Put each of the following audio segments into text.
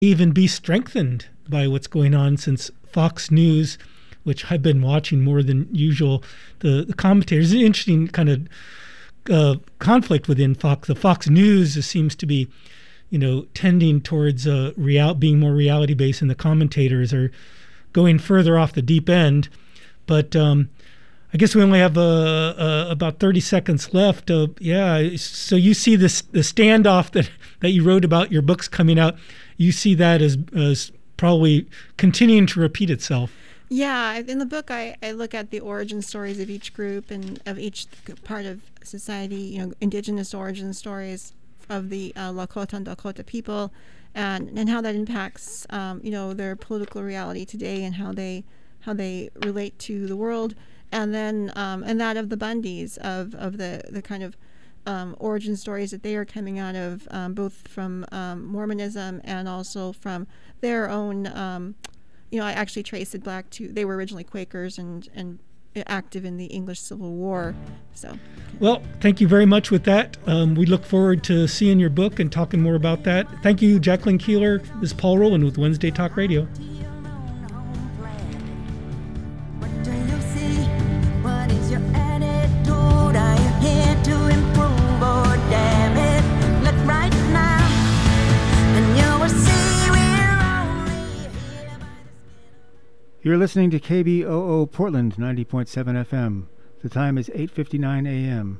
even be strengthened by what's going on, since Fox News, which I've been watching more than usual, the commentators, an interesting kind of conflict within Fox. The Fox News seems to be, tending towards being more reality-based, and the commentators are going further off the deep end. But I guess we only have about 30 seconds left. So you see the standoff that you wrote about, your books coming out, you see that as probably continuing to repeat itself. Yeah, in the book, I look at the origin stories of each group and of each part of society, indigenous origin stories of the Lakota and Dakota people, and how that impacts, their political reality today, and how they relate to the world, and then and that of the Bundys, of the kind of origin stories that they are coming out of, both from Mormonism and also from their own. I actually traced it back to, they were originally Quakers and active in the English Civil War. So, well, thank you very much with that. We look forward to seeing your book and talking more about that. Thank you, Jacqueline Keeler. This is Paul Rowland with Wednesday Talk Radio. You're listening to KBOO Portland 90.7 FM. The time is 8:59 a.m.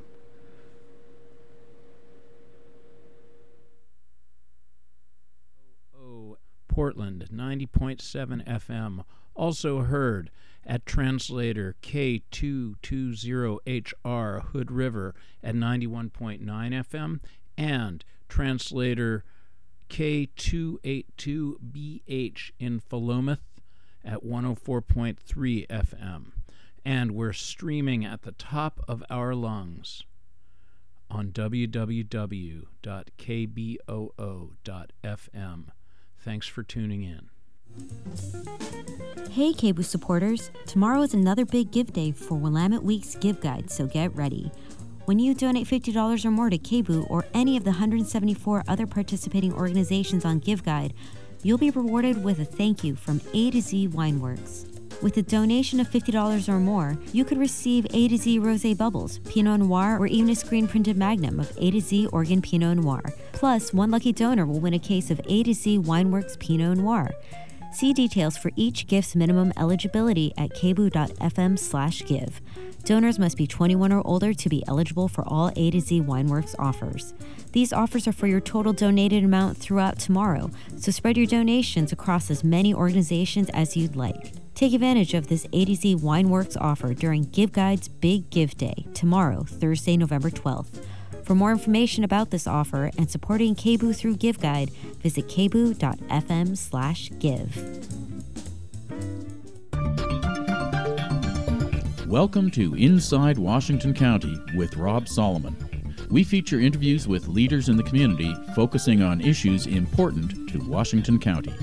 Portland 90.7 FM. Also heard at translator K220HR Hood River at 91.9 FM and translator K282BH in Philomath at 104.3 FM. And we're streaming at the top of our lungs on www.kboo.fm. Thanks for tuning in. Hey KBOO supporters, tomorrow is another big give day for Willamette Week's Give Guide, so get ready. When you donate $50 or more to KBOO or any of the 174 other participating organizations on Give Guide, you'll be rewarded with a thank you from A to Z Wineworks. With a donation of $50 or more, you could receive A to Z Rosé Bubbles, Pinot Noir, or even a screen-printed magnum of A to Z Oregon Pinot Noir. Plus, one lucky donor will win a case of A to Z Wineworks Pinot Noir. See details for each gift's minimum eligibility at kboo.fm/give. Donors must be 21 or older to be eligible for all A to Z Wineworks offers. These offers are for your total donated amount throughout tomorrow, so spread your donations across as many organizations as you'd like. Take advantage of this A to Z Wineworks offer during Give Guide's Big Give Day, tomorrow, Thursday, November 12th. For more information about this offer and supporting KBOO through Give Guide, visit kboo.fm/give. Welcome to Inside Washington County with Rob Solomon. We feature interviews with leaders in the community focusing on issues important to Washington County.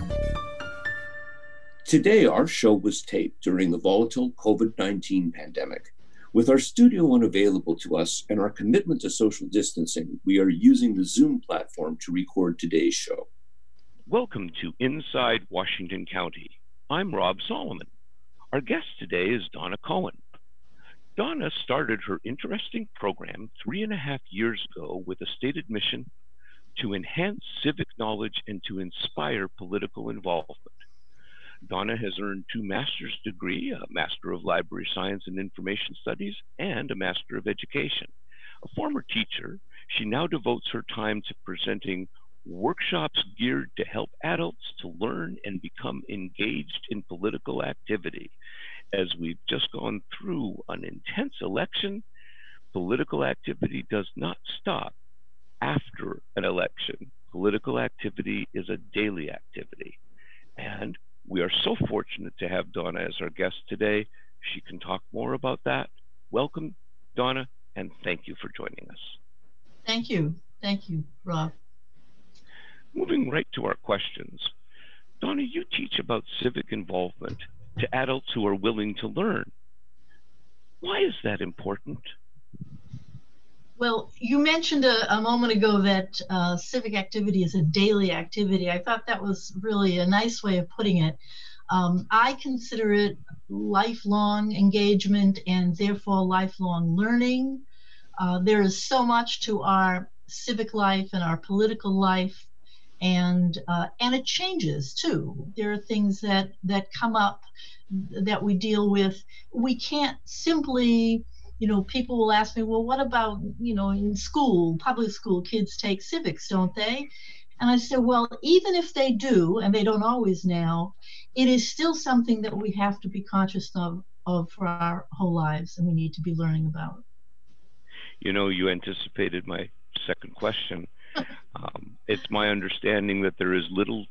Today, our show was taped during the volatile COVID-19 pandemic. With our studio unavailable to us and our commitment to social distancing, we are using the Zoom platform to record today's show. Welcome to Inside Washington County. I'm Rob Solomon. Our guest today is Donna Cohen. Donna started her interesting program 3.5 years ago with a stated mission to enhance civic knowledge and to inspire political involvement. Donna has earned 2 master's degrees, a Master of Library Science and Information Studies, and a Master of Education. A former teacher, she now devotes her time to presenting workshops geared to help adults to learn and become engaged in political activity. As we've just gone through an intense election, political activity does not stop after an election. Political activity is a daily activity. And we are so fortunate to have Donna as our guest today. She can talk more about that. Welcome, Donna, and thank you for joining us. Thank you. Thank you, Rob. Moving right to our questions. Donna, you teach about civic involvement to adults who are willing to learn. Why is that important? Well, you mentioned a moment ago that civic activity is a daily activity. I thought that was really a nice way of putting it. I consider it lifelong engagement and therefore lifelong learning. There is so much to our civic life and our political life, and it changes too. There are things that come up that we deal with. We can't simply, people will ask me, well, what about, in school, public school, kids take civics, don't they? And I said, well, even if they do, and they don't always now, it is still something that we have to be conscious of for our whole lives, and we need to be learning about. You anticipated my second question. It's my understanding that there is little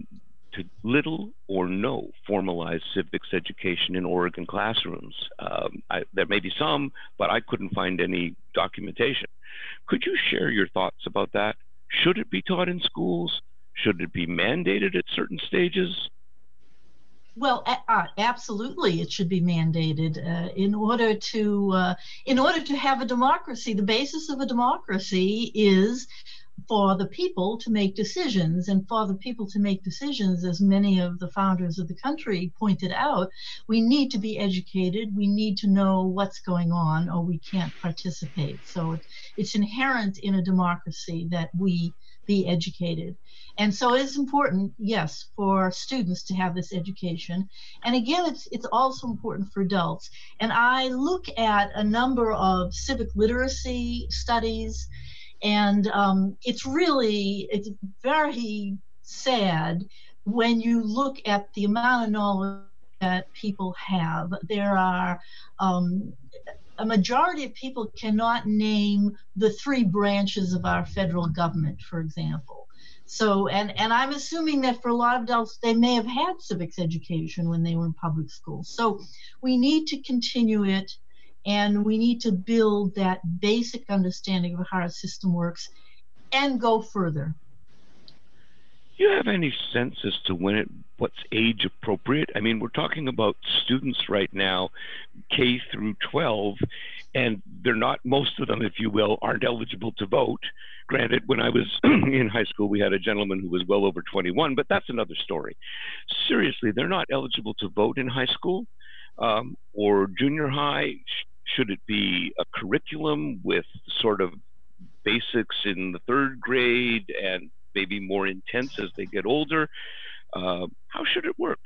or no formalized civics education in Oregon classrooms. There may be some, but I couldn't find any documentation. Could you share your thoughts about that? Should it be taught in schools? Should it be mandated at certain stages? Well, absolutely, it should be mandated in order to have a democracy. The basis of a democracy is for the people to make decisions, and for the people to make decisions, as many of the founders of the country pointed out, we need to be educated. We need to know what's going on, or we can't participate. So it's inherent in a democracy that we be educated. And so it is important, yes, for students to have this education. And again, it's also important for adults. And I look at a number of civic literacy studies, and it's very sad when you look at the amount of knowledge that people have. There are a majority of people cannot name the 3 branches of our federal government, for example. So, and I'm assuming that for a lot of adults, they may have had civics education when they were in public school. So we need to continue it, and we need to build that basic understanding of how our system works and go further. Do you have any sense as to what's age appropriate? I mean, we're talking about students right now, K through 12, and they're not, most of them, if you will, aren't eligible to vote. Granted, when I was in high school, we had a gentleman who was well over 21, but that's another story. Seriously, they're not eligible to vote in high school or junior high. Should it be a curriculum with sort of basics in the 3rd grade and maybe more intense as they get older? How should it work?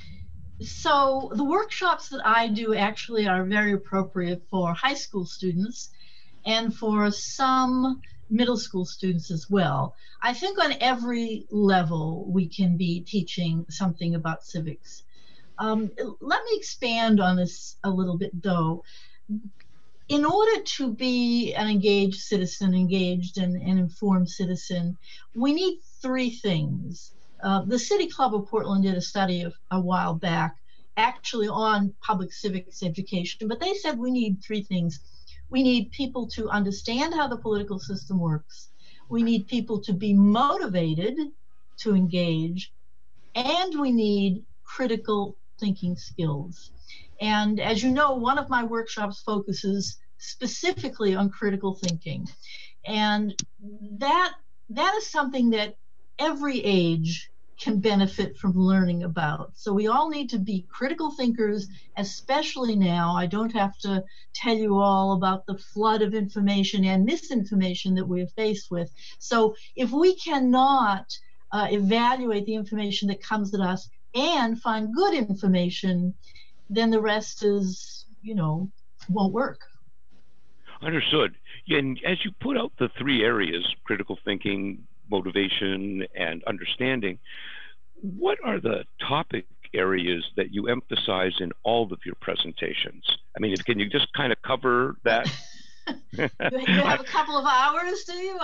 So the workshops that I do actually are very appropriate for high school students and for some middle school students as well. I think on every level we can be teaching something about civics. Let me expand on this a little bit though. In order to be an engaged citizen, engaged and informed citizen, we need 3 things. The City Club of Portland did a study a while back, actually on public civics education, but they said we need 3 things. We need people to understand how the political system works. We need people to be motivated to engage, and we need critical thinking skills. And as you know, one of my workshops focuses specifically on critical thinking. And that is something that every age can benefit from learning about. So we all need to be critical thinkers, especially now. I don't have to tell you all about the flood of information and misinformation that we're faced with. So if we cannot evaluate the information that comes at us and find good information, then the rest is, won't work. Understood. And as you put out the 3 areas, critical thinking, motivation, and understanding, what are the topic areas that you emphasize in all of your presentations? I mean, can you just kind of cover that? You have a couple of hours, do you?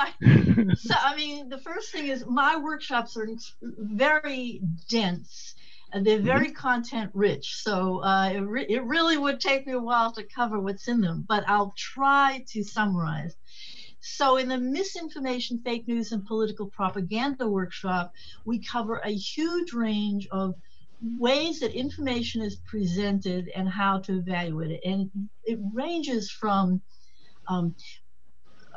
The first thing is my workshops are very dense. They're very content rich, so it really would take me a while to cover what's in them, but I'll try to summarize. So in the misinformation, fake news, and political propaganda workshop, we cover a huge range of ways that information is presented and how to evaluate it. And it ranges from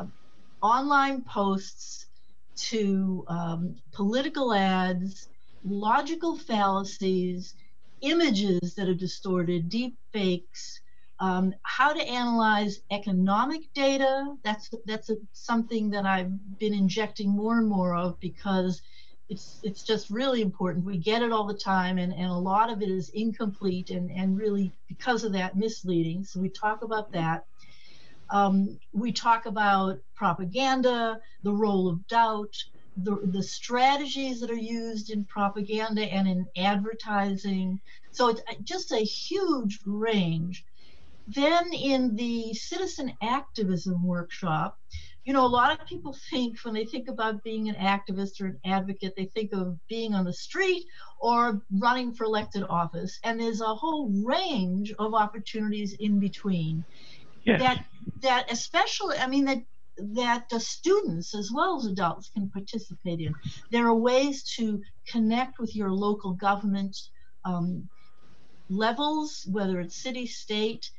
online posts to political ads, logical fallacies, images that are distorted, deep fakes, how to analyze economic data. That's something that I've been injecting more and more of, because it's just really important. We get it all the time, and a lot of it is incomplete and really, because of that, misleading. So we talk about that. We talk about propaganda, the role of doubt, the strategies that are used in propaganda and in advertising. So it's just a huge range. Then in the citizen activism workshop, a lot of people think, when they think about being an activist or an advocate, they think of being on the street or running for elected office. And there's a whole range of opportunities in between. Yes. That especially, that the students as well as adults can participate in. There are ways to connect with your local government levels, whether it's city, state,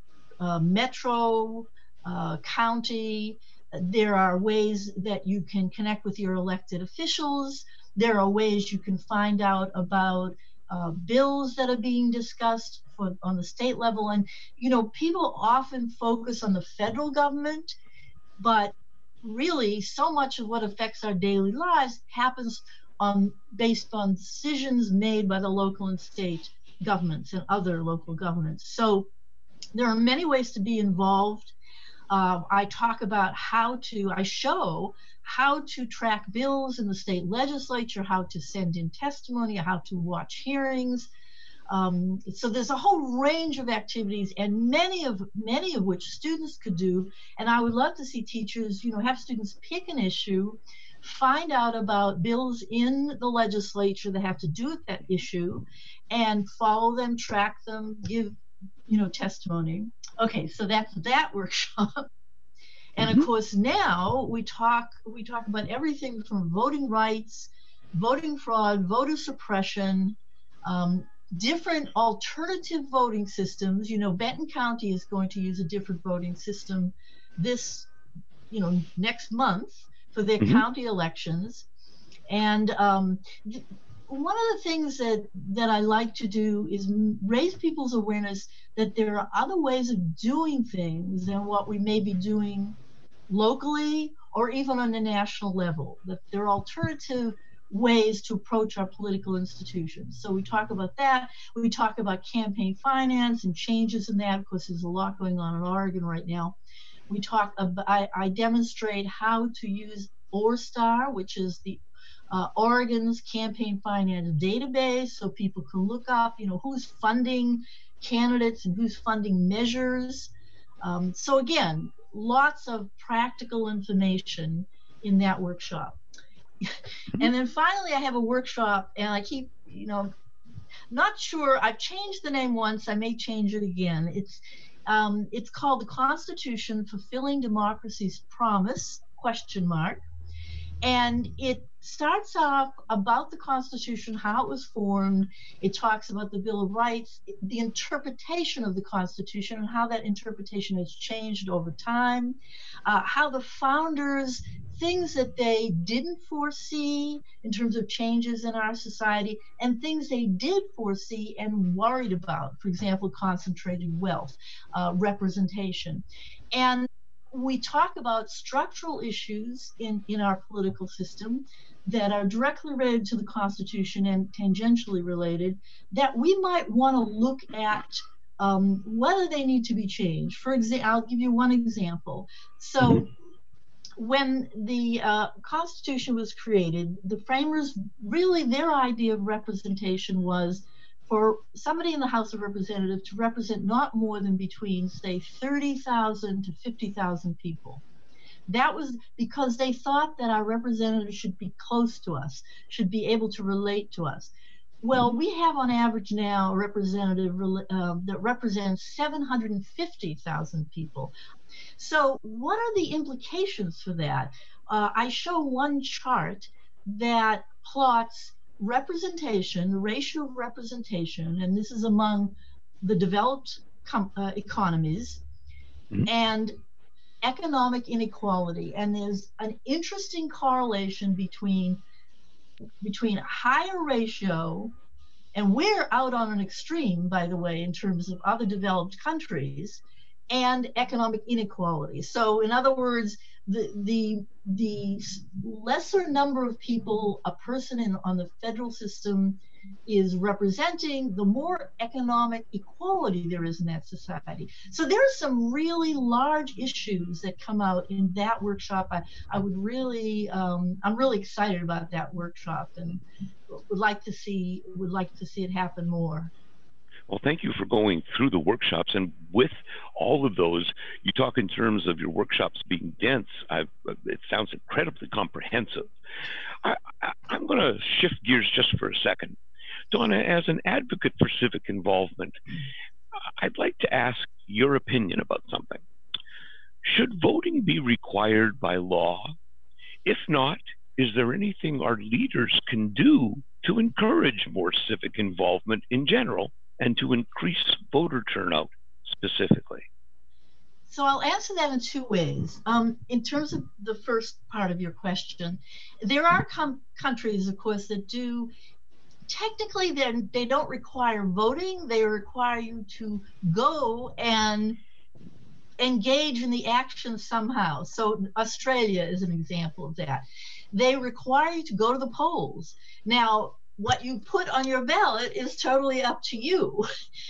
metro, county. There are ways that you can connect with your elected officials. There are ways you can find out about bills that are being discussed on the state level. And, people often focus on the federal government, but really so much of what affects our daily lives happens based on decisions made by the local and state governments and other local governments. So there are many ways to be involved. I talk about I show how to track bills in the state legislature, how to send in testimony, how to watch hearings. So there's a whole range of activities, and many of which students could do. And I would love to see teachers, have students pick an issue, find out about bills in the legislature that have to do with that issue, and follow them, track them, give, testimony. Okay, so that's that workshop. And of course, now we talk about everything from voting rights, voting fraud, voter suppression, different alternative voting systems. Benton County is going to use a different voting system this, next month for their county elections. And one of the things that I like to do is raise people's awareness that there are other ways of doing things than what we may be doing locally or even on the national level, that there are alternative ways to approach our political institutions. So we talk about that. We talk about campaign finance and changes in that. Of course, there's a lot going on in Oregon right now. We talk about, I demonstrate how to use ORSTAR, which is the Oregon's campaign finance database, so people can look up, who's funding candidates and who's funding measures. So again, lots of practical information in that workshop. And then finally, I have a workshop, and I keep, not sure. I've changed the name once. I may change it again. It's called The Constitution Fulfilling Democracy's Promise, ? And it starts off about the Constitution, how it was formed. It talks about the Bill of Rights, the interpretation of the Constitution, and how that interpretation has changed over time, how the founders, things that they didn't foresee in terms of changes in our society, and things they did foresee and worried about, for example, concentrated wealth, representation. And we talk about structural issues in our political system that are directly related to the Constitution and tangentially related, that we might want to look at whether they need to be changed. For example, I'll give you one example. So when the Constitution was created, the framers, really their idea of representation was for somebody in the House of Representatives to represent not more than between, say, 30,000 to 50,000 people. That was because they thought that our representatives should be close to us, should be able to relate to us. Well, we have on average now a representative that represents 750,000 people. So what are the implications for that? I show one chart that plots representation, the ratio of representation, and this is among the developed economies, and economic inequality, and there's an interesting correlation between a higher ratio, and we're out on an extreme, by the way, in terms of other developed countries, and economic inequality. So in other words, the lesser number of people a person on the federal system is representing, the more economic equality there is in that society. So there are some really large issues that come out in that workshop. I'm really excited about that workshop, and would like to see it happen more. Well, thank you for going through the workshops. And with all of those, you talk in terms of your workshops being dense. It sounds incredibly comprehensive. I'm going to shift gears just for a second. Donna, as an advocate for civic involvement, I'd like to ask your opinion about something. Should voting be required by law? If not, is there anything our leaders can do to encourage more civic involvement in general and to increase voter turnout specifically? So I'll answer that in two ways. In terms of the first part of your question, there are countries, of course, that do, technically they don't require voting, they require you to go and engage in the action somehow. So Australia is an example of that. They require you to go to the polls. Now, what you put on your ballot is totally up to you,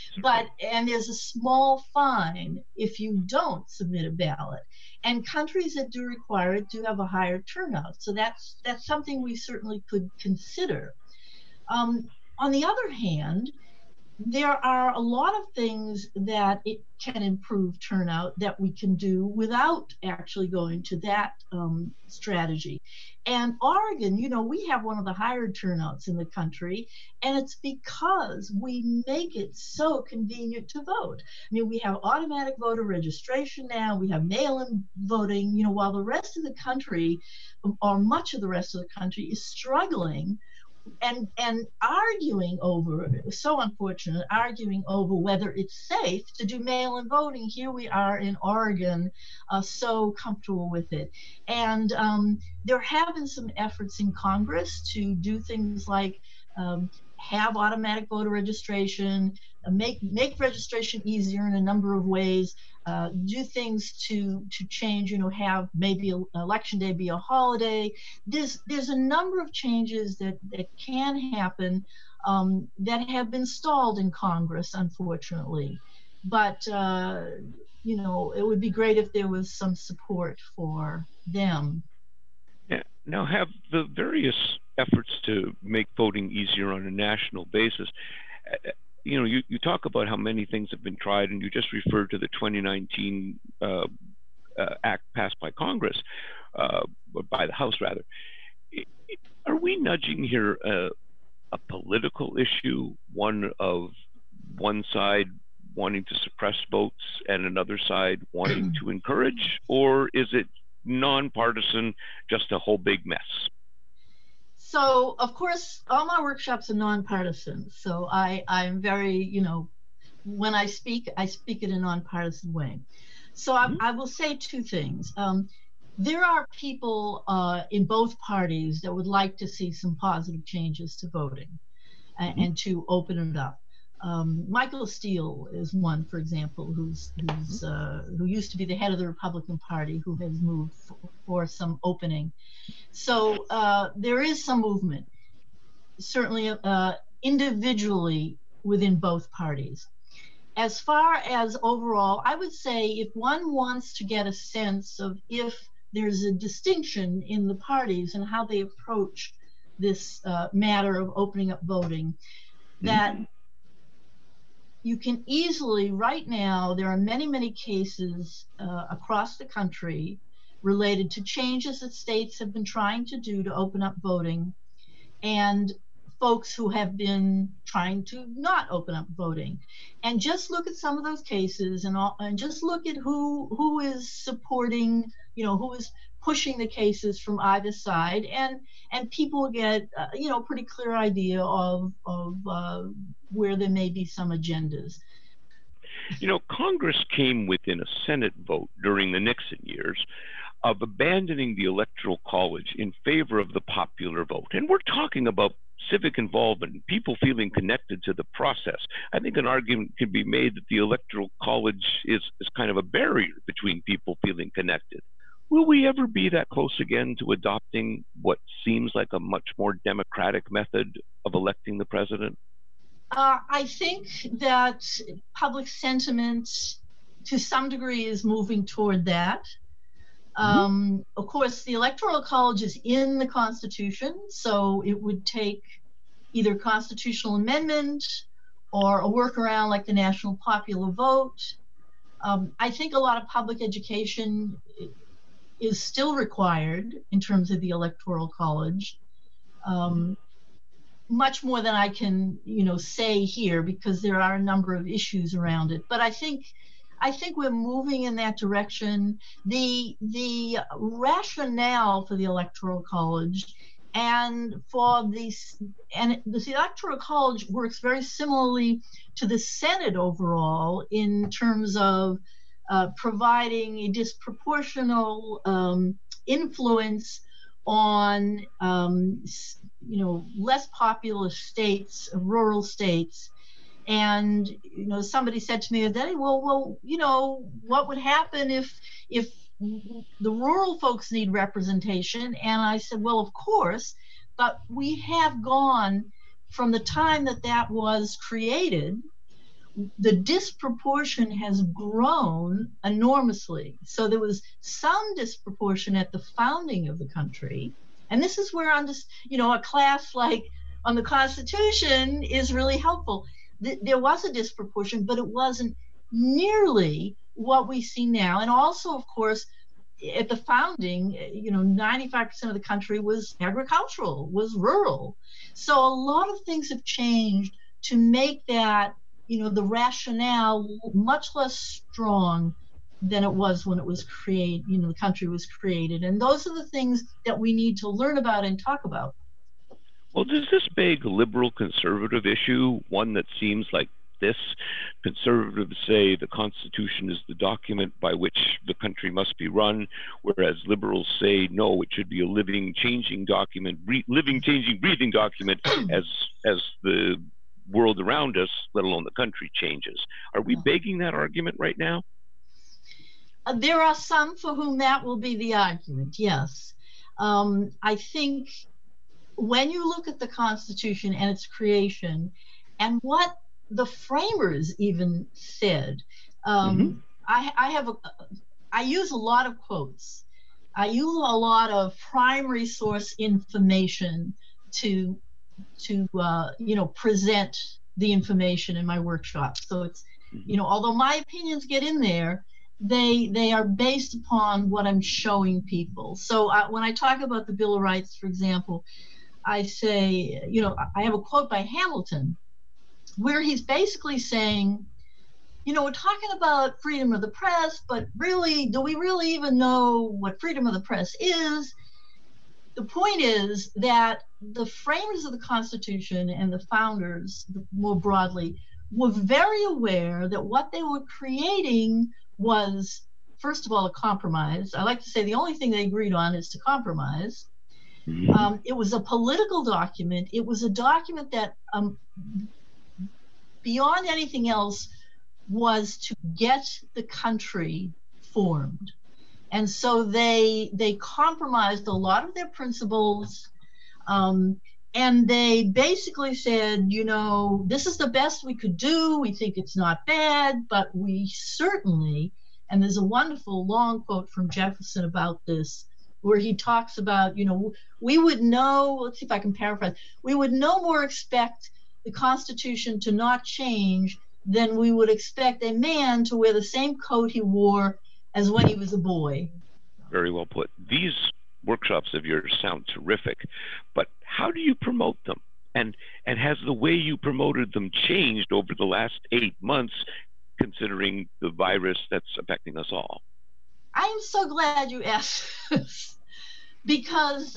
and there's a small fine if you don't submit a ballot. And countries that do require it do have a higher turnout. So that's something we certainly could consider. On the other hand, there are a lot of things that it can improve turnout that we can do without actually going to that strategy. And Oregon, we have one of the higher turnouts in the country, and it's because we make it so convenient to vote. I mean, we have automatic voter registration now, we have mail-in voting, while the rest of the country, or much of the rest of the country, is struggling and arguing over, it was so unfortunate, arguing over whether it's safe to do mail-in voting. Here we are in Oregon, so comfortable with it. And there have been some efforts in Congress to do things like have automatic voter registration, make registration easier in a number of ways, do things to change, have maybe election day be a holiday. There's a number of changes that can happen that have been stalled in Congress, unfortunately. But it would be great if there was some support for them. Yeah. Now, have the various efforts to make voting easier on a national basis, you talk about how many things have been tried, and you just referred to the 2019 act passed by Congress, or by the House rather. Are we nudging here a political issue, one of one side wanting to suppress votes and another side wanting to encourage, or is it nonpartisan, just a whole big mess? So, of course, all my workshops are nonpartisan. So I'm very, when I speak it in a nonpartisan way. So I will say two things. There are people in both parties that would like to see some positive changes to voting and to open it up. Michael Steele is one, for example, who used to be the head of the Republican Party, who has moved for some opening. So there is some movement, certainly individually within both parties. As far as overall, I would say if one wants to get a sense of if there's a distinction in the parties and how they approach this matter of opening up voting, that you can easily, right now, there are many, many cases across the country related to changes that states have been trying to do to open up voting, and folks who have been trying to not open up voting. And just look at some of those cases and just look at who is supporting, who is pushing the cases from either side, and people get pretty clear idea of where there may be some agendas. You know, Congress came within a Senate vote during the Nixon years of abandoning the Electoral College in favor of the popular vote. And we're talking about civic involvement, people feeling connected to the process. I think an argument can be made that the Electoral College is kind of a barrier between people feeling connected. Will we ever be that close again to adopting what seems like a much more democratic method of electing the president? I think that public sentiment to some degree is moving toward that. Of course, the Electoral College is in the Constitution, so it would take either constitutional amendment or a workaround like the national popular vote. I think a lot of public education is still required in terms of the Electoral College, much more than I can, say here, because there are a number of issues around it. But I think we're moving in that direction. The rationale for the Electoral College and the Electoral College works very similarly to the Senate overall in terms of providing a disproportional influence on less populous states, rural states. And somebody said to me the other day, well, what would happen if the rural folks need representation? And I said, well, of course, but we have gone from the time that was created, the disproportion has grown enormously. So there was some disproportion at the founding of the country. And this is where a class like on the Constitution is really helpful. There was a disproportion, but it wasn't nearly what we see now. And also, of course, at the founding, 95% of the country was agricultural, was rural. So a lot of things have changed to make that, the rationale much less strong than it was when it was created, the country was created. And those are the things that we need to learn about and talk about. Well, does this beg a liberal-conservative issue, one that seems like this? Conservatives say the Constitution is the document by which the country must be run, whereas liberals say, no, it should be a living, changing document, living, changing, breathing document as the world around us, let alone the country, changes. Are we begging that argument right now? There are some for whom that will be the argument, yes. I think when you look at the Constitution and its creation and what the framers even said, I use a lot of quotes. I use a lot of primary source information to present the information in my workshop. So it's, although my opinions get in there, they are based upon what I'm showing people. So when I talk about the Bill of Rights, for example, I say, I have a quote by Hamilton where he's basically saying, we're talking about freedom of the press, but really, do we really even know what freedom of the press is? The point is that the framers of the Constitution and the founders, more broadly, were very aware that what they were creating was, first of all, a compromise. I like to say the only thing they agreed on is to compromise. It was a political document. It was a document that, beyond anything else, was to get the country formed. And so they compromised a lot of their principles, and they basically said, this is the best we could do. We think it's not bad, but we certainly, and there's a wonderful long quote from Jefferson about this, where he talks about, we would let's see if I can paraphrase, we would no more expect the Constitution to not change than we would expect a man to wear the same coat he wore as when he was a boy. Very well put. These workshops of yours sound terrific, but how do you promote them? And has the way you promoted them changed over the last 8 months, considering the virus that's affecting us all? I am so glad you asked this because,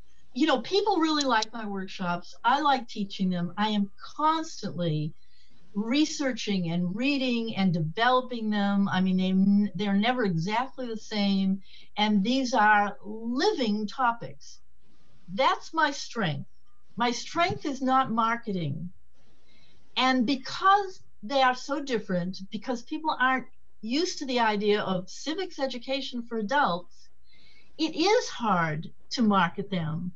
people really like my workshops. I like teaching them. I am constantly researching and reading and developing them. I mean, they're never exactly the same, and these are living topics. That's my strength. My strength is not marketing. And because they are so different, because people aren't used to the idea of civics education for adults, it is hard to market them.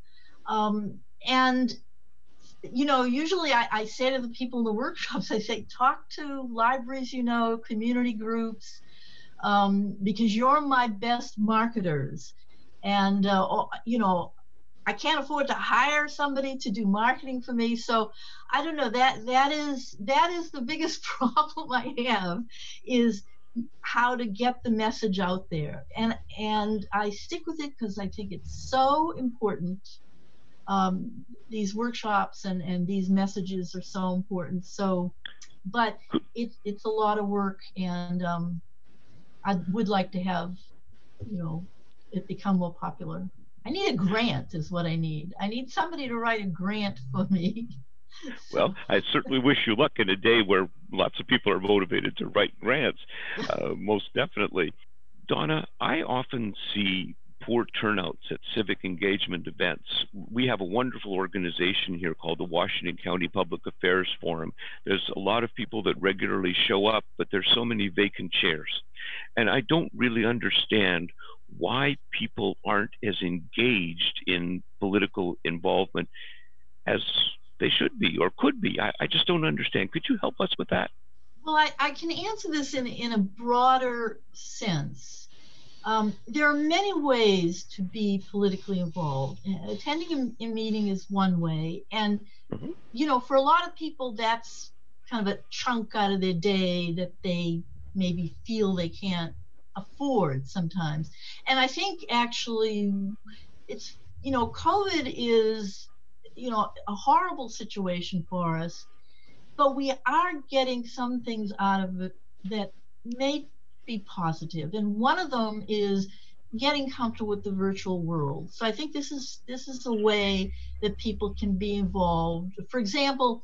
And, you know, usually I say to the people in the workshops, I say, talk to libraries, you know, community groups, because you're my best marketers. And, you know, I can't afford to hire somebody to do marketing for me. So I don't know, that is the biggest problem I have, is how to get the message out there. And I stick with it because I think it's so important. These workshops and these messages are so important. So, but it's a lot of work, and I would like to have, you know, it become more popular. I need a grant is what I need. I need somebody to write a grant for me. Well, I certainly wish you luck in a day where lots of people are motivated to write grants, most definitely. Donna, I often see poor turnouts at civic engagement events. We have a wonderful organization here called the Washington County Public Affairs Forum. There's a lot of people that regularly show up, but there's so many vacant chairs. And I don't really understand why people aren't as engaged in political involvement as they should be or could be. I just don't understand. Could you help us with that? Well, I can answer this in a broader sense. There are many ways to be politically involved. Attending a meeting is one way. And, you know, for a lot of people, that's kind of a chunk out of their day that they maybe feel they can't afford sometimes. And I think actually it's, you know, COVID is, you know, a horrible situation for us, but we are getting some things out of it that may be positive. And one of them is getting comfortable with the virtual world. So I think this is a way that people can be involved. For example,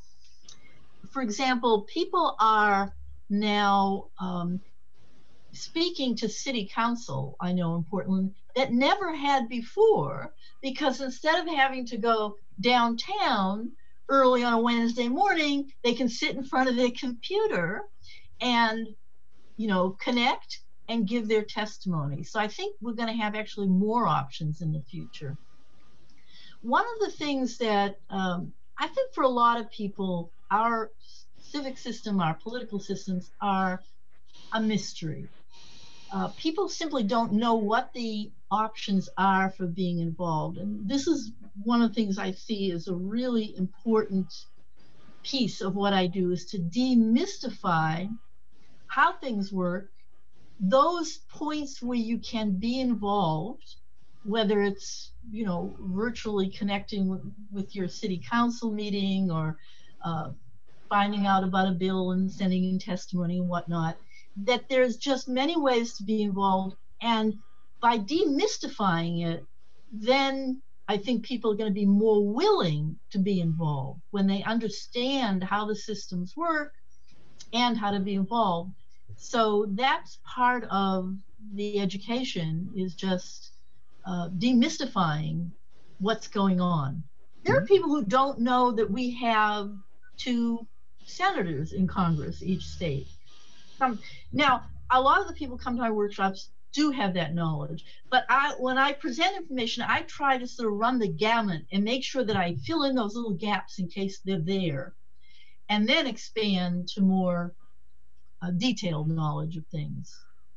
people are now speaking to city council, I know in Portland, that never had before, because instead of having to go downtown early on a Wednesday morning, they can sit in front of their computer and, you know, connect and give their testimony. So I think we're going to have actually more options in the future. One of the things that I think for a lot of people, our civic system, our political systems are a mystery. People simply don't know what the options are for being involved. And this is one of the things I see as a really important piece of what I do, is to demystify how things work, those points where you can be involved, whether it's, you know, virtually connecting with your city council meeting, or finding out about a bill and sending in testimony and whatnot, that there's just many ways to be involved. And by demystifying it, then I think people are going to be more willing to be involved when they understand how the systems work and how to be involved. So that's part of the education, is just demystifying what's going on. There are people who don't know that we have 2 senators in Congress, each state. Now, a lot of the people come to my workshops do have that knowledge, but when I present information, I try to sort of run the gamut and make sure that I fill in those little gaps in case they're there, and then expand to more detailed knowledge of things.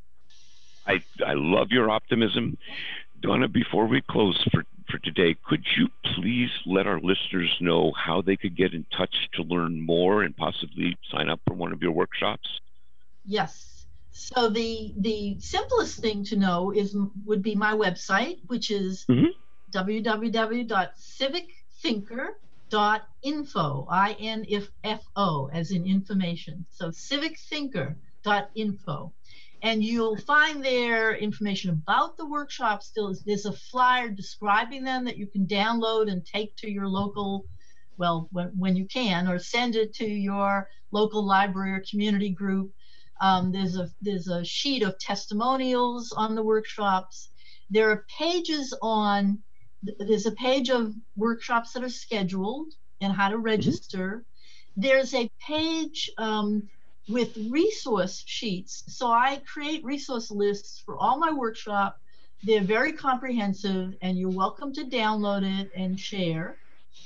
I love your optimism. Donna, before we close for today, could you please let our listeners know how they could get in touch to learn more and possibly sign up for one of your workshops? Yes. So the simplest thing to know would be my website, which is www.civicthinker.info, INFO, as in information. So civicthinker.info. And you'll find there information about the workshops. There's a flyer describing them that you can download and take to your local well, when you can, or send it to your local library or community group. There's a sheet of testimonials on the workshops. There are pages on. There's a page of workshops that are scheduled and how to register. There's a page with resource sheets. So I create resource lists for all my workshop. They're very comprehensive, and you're welcome to download it and share.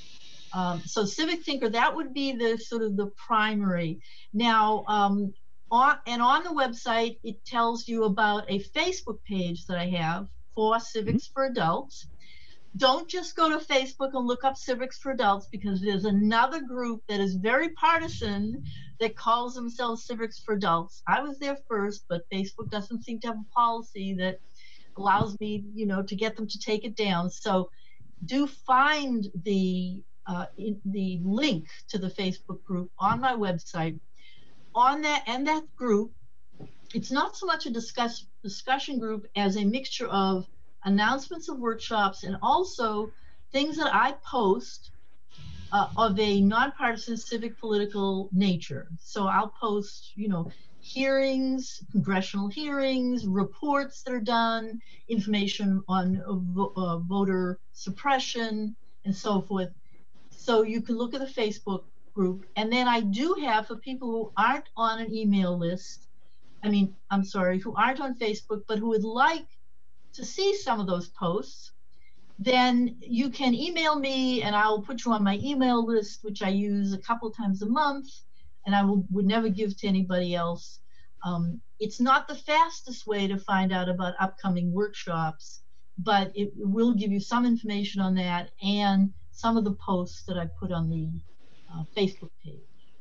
So Civic Thinker, that would be the sort of the primary. Now, on the website, it tells you about a Facebook page that I have for Civics for Adults. Don't just go to Facebook and look up Civics for Adults, because there's another group that is very partisan that calls themselves Civics for Adults. I was there first, but Facebook doesn't seem to have a policy that allows me, to get them to take it down. So do find the link to the Facebook group on my website. On that group, it's not so much a discussion group as a mixture of announcements of workshops and also things that I post of a nonpartisan civic political nature. So I'll post, hearings, congressional hearings, reports that are done, information on voter suppression, and so forth. So you can look at the Facebook group. And then I do have, for people who aren't on an email list, who aren't on Facebook, but who would like to see some of those posts, then you can email me and I'll put you on my email list, which I use a couple times a month, and I would never give to anybody else. It's not the fastest way to find out about upcoming workshops, but it will give you some information on that and some of the posts that I put on the Facebook page.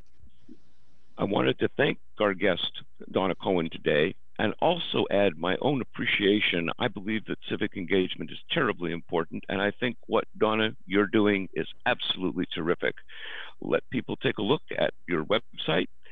I wanted to thank our guest, Donna Cohen, today, and also add my own appreciation. I believe that civic engagement is terribly important, and I think what, Donna, you're doing is absolutely terrific. Let people take a look at your website